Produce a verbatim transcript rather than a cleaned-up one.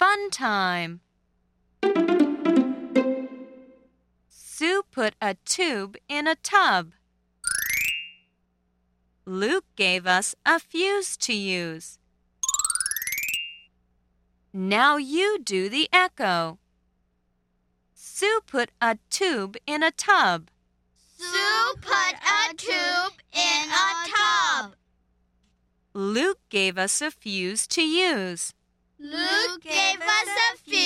fun time. Sue put a tube in a tub. Luke gave us a fuse to use. Now you do the echo. Sue put a tube in a tub. Sue put a tube in a tub. Luke gave us a fuse to use. Luke gave us a fuse